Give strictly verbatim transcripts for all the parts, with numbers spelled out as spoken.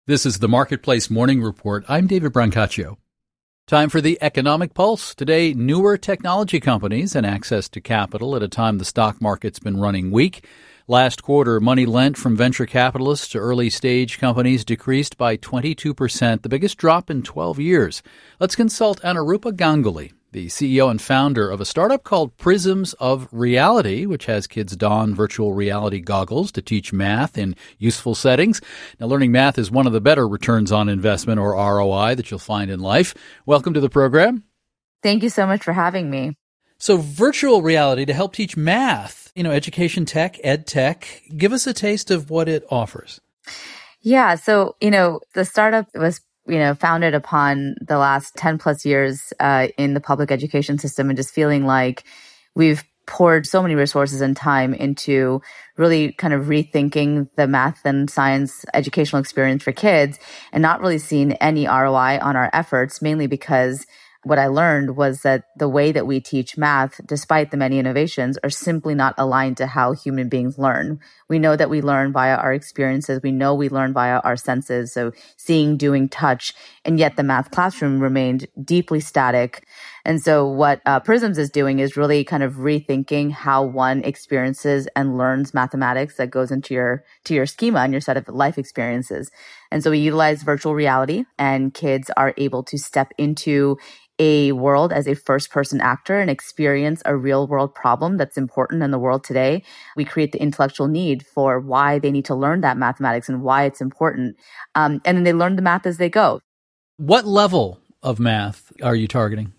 This is the Marketplace Morning Report. I'm David Brancaccio. Time for the Economic Pulse. Today, newer technology companies and access to capital at a time the stock market's been running weak. Last quarter, money lent from venture capitalists to early-stage companies decreased by twenty-two percent, the biggest drop in twelve years. Let's consult Anurupa Ganguly, the C E O and founder of a startup called Prisms of Reality, which has kids don virtual reality goggles to teach math in useful settings. Now, learning math is one of the better returns on investment, or R O I, that you'll find in life. Welcome to the program. Thank you so much for having me. So virtual reality to help teach math, you know, education tech, ed tech. Give us a taste of what it offers. Yeah. So, you know, the startup was you know, founded upon the last ten plus years uh, in the public education system, and just feeling like we've poured so many resources and time into really kind of rethinking the math and science educational experience for kids, and not really seeing any R O I on our efforts, mainly because what I learned was that the way that we teach math, despite the many innovations, are simply not aligned to how human beings learn. We know that we learn via our experiences. We know we learn via our senses, so seeing, doing, touch, and yet the math classroom remained deeply static. And so what uh, Prisms is doing is really kind of rethinking how one experiences and learns mathematics that goes into your to your schema and your set of life experiences. And so we utilize virtual reality, and kids are able to step into a world as a first-person actor and experience a real-world problem that's important in the world today. We create the intellectual need for why they need to learn that mathematics and why it's important. Um, and then they learn the math as they go. What level of math are you targeting?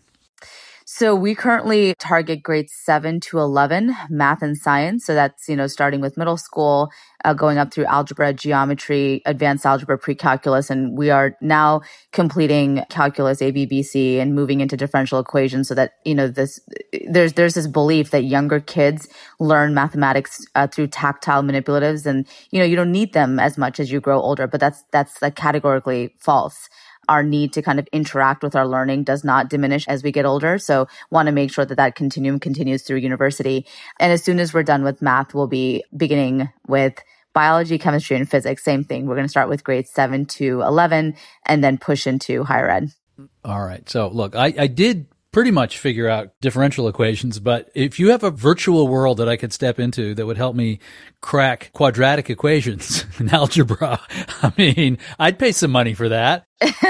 So we currently target grades seven to eleven, math and science. So that's, you know, starting with middle school, uh, going up through algebra, geometry, advanced algebra, pre-calculus. And we are now completing calculus, A, B, B, C, and moving into differential equations so that, you know, this, there's, there's this belief that younger kids learn mathematics uh, through tactile manipulatives. And, you know, you don't need them as much as you grow older, but that's, that's like categorically false. Our need to kind of interact with our learning does not diminish as we get older. So want to make sure that that continuum continues through university. And as soon as we're done with math, we'll be beginning with biology, chemistry, and physics. Same thing. We're going to start with grades seven to eleven and then push into higher ed. All right. So look, I, I did pretty much figure out differential equations, but if you have a virtual world that I could step into that would help me crack quadratic equations in algebra, I mean, I'd pay some money for that.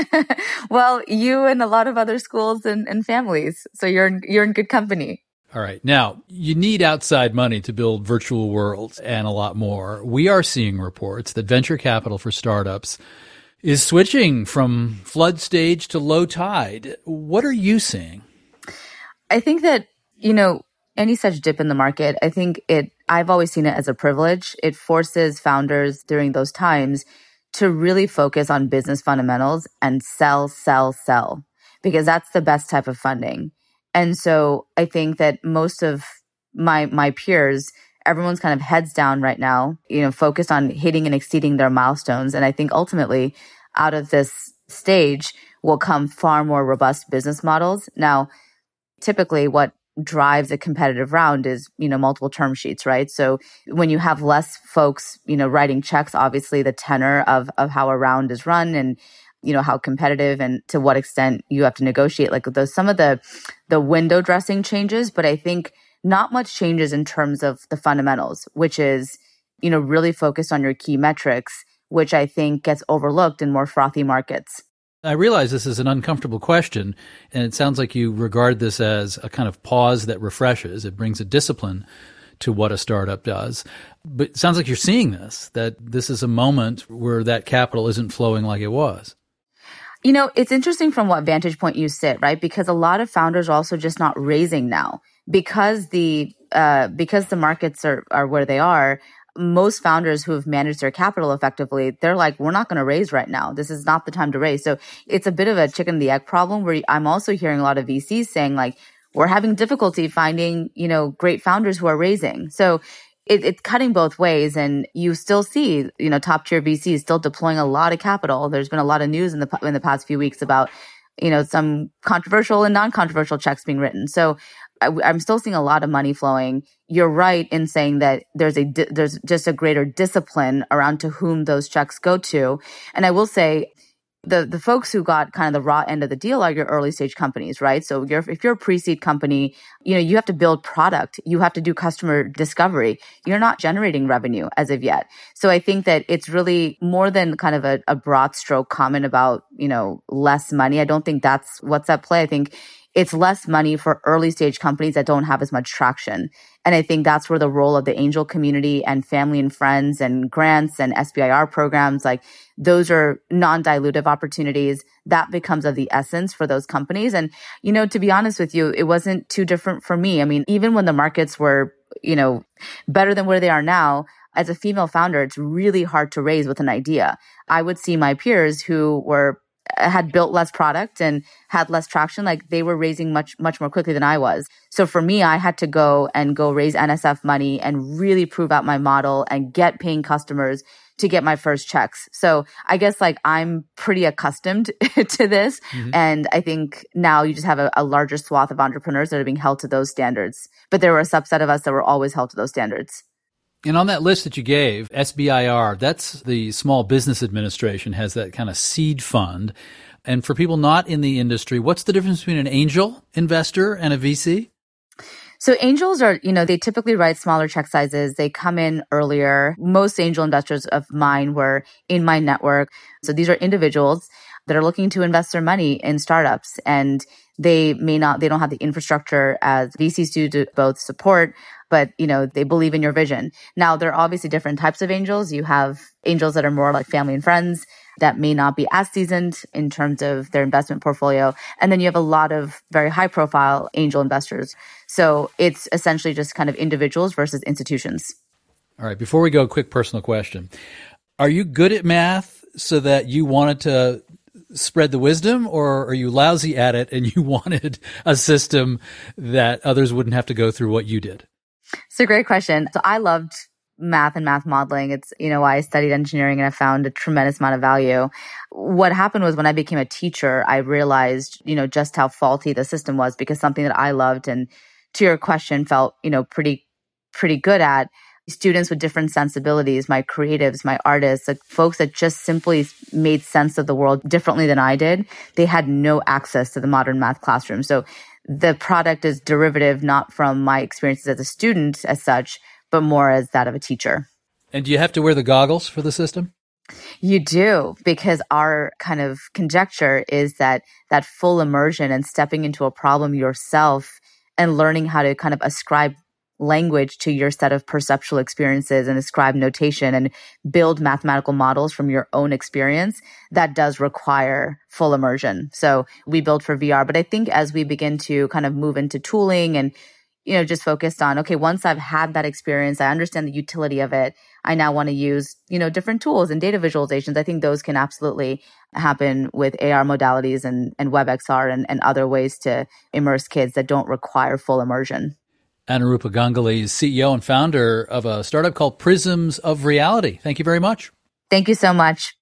Well, you and a lot of other schools and, and families, so you're in, you're in good company. All right. Now, you need outside money to build virtual worlds and a lot more. We are seeing reports that venture capital for startups is switching from flood stage to low tide. What are you seeing? I think that, you know, any such dip in the market, I think it, I've always seen it as a privilege. It forces founders during those times to really focus on business fundamentals and sell, sell, sell, because that's the best type of funding. And so I think that most of my, my peers, everyone's kind of heads down right now, you know, focused on hitting and exceeding their milestones. And I think ultimately out of this stage will come far more robust business models. Now, typically what drives a competitive round is, you know, multiple term sheets, right? So when you have less folks, you know, writing checks, obviously the tenor of, of how a round is run and, you know, how competitive and to what extent you have to negotiate, like those, some of the, the window dressing changes, but I think not much changes in terms of the fundamentals, which is, you know, really focused on your key metrics, which I think gets overlooked in more frothy markets. I realize this is an uncomfortable question, and it sounds like you regard this as a kind of pause that refreshes. It brings a discipline to what a startup does. But it sounds like you're seeing this, that this is a moment where that capital isn't flowing like it was. You know, it's interesting from what vantage point you sit, right? Because a lot of founders are also just not raising now. Because the uh, because the markets are, are where they are, most founders who have managed their capital effectively, they're like, we're not going to raise right now. This is not the time to raise. So it's a bit of a chicken and the egg problem where I'm also hearing a lot of V Cs saying like, we're having difficulty finding, you know, great founders who are raising. So it, it's cutting both ways. And you still see, you know, top tier V Cs still deploying a lot of capital. There's been a lot of news in the, in the past few weeks about, you know, some controversial and non-controversial checks being written. So I, I'm still seeing a lot of money flowing. You're right in saying that there's a di- there's just a greater discipline around to whom those checks go to. And I will say, the the folks who got kind of the raw end of the deal are your early stage companies, right? So you're, if you're a pre-seed company, you know, you have to build product. You have to do customer discovery. You're not generating revenue as of yet. So I think that it's really more than kind of a, a broad stroke comment about, you know, less money. I don't think that's what's at play. I think it's less money for early stage companies that don't have as much traction. And I think that's where the role of the angel community and family and friends and grants and S B I R programs, like those are non-dilutive opportunities. That becomes of the essence for those companies. And, you know, to be honest with you, it wasn't too different for me. I mean, even when the markets were, you know, better than where they are now, as a female founder, it's really hard to raise with an idea. I would see my peers who were had built less product and had less traction, like they were raising much, much more quickly than I was. So for me, I had to go and go raise N S F money and really prove out my model and get paying customers to get my first checks. So I guess like I'm pretty accustomed to this. Mm-hmm. And I think now you just have a, a larger swath of entrepreneurs that are being held to those standards. But there were a subset of us that were always held to those standards. And on that list that you gave, S B I R, that's the Small Business Administration, has that kind of seed fund. And for people not in the industry, what's the difference between an angel investor and a V C? So angels are, you know, they typically write smaller check sizes. They come in earlier. Most angel investors of mine were in my network. So these are individuals that are looking to invest their money in startups, and they may not, they don't have the infrastructure as V Cs do to both support, but, you know, they believe in your vision. Now, there are obviously different types of angels. You have angels that are more like family and friends that may not be as seasoned in terms of their investment portfolio. And then you have a lot of very high profile angel investors. So it's essentially just kind of individuals versus institutions. All right. Before we go, a quick personal question. Are you good at math so that you wanted to spread the wisdom, or are you lousy at it and you wanted a system that others wouldn't have to go through what you did? It's a great question. So I loved math and math modeling. It's, you know, why I studied engineering and I found a tremendous amount of value. What happened was when I became a teacher, I realized, you know, just how faulty the system was, because something that I loved and, to your question, felt, you know, pretty, pretty good at. Students with different sensibilities, my creatives, my artists, like folks that just simply made sense of the world differently than I did, they had no access to the modern math classroom. So the product is derivative, not from my experiences as a student as such, but more as that of a teacher. And do you have to wear the goggles for the system? You do, because our kind of conjecture is that that full immersion and stepping into a problem yourself and learning how to kind of ascribe language to your set of perceptual experiences and ascribe notation and build mathematical models from your own experience, that does require full immersion. So we build for V R, but I think as we begin to kind of move into tooling and, you know, just focused on, okay, once I've had that experience, I understand the utility of it, I now want to use, you know, different tools and data visualizations. I think those can absolutely happen with A R modalities and, and WebXR and, and other ways to immerse kids that don't require full immersion. Anurupa Ganguly is C E O and founder of a startup called Prisms of Reality. Thank you very much. Thank you so much.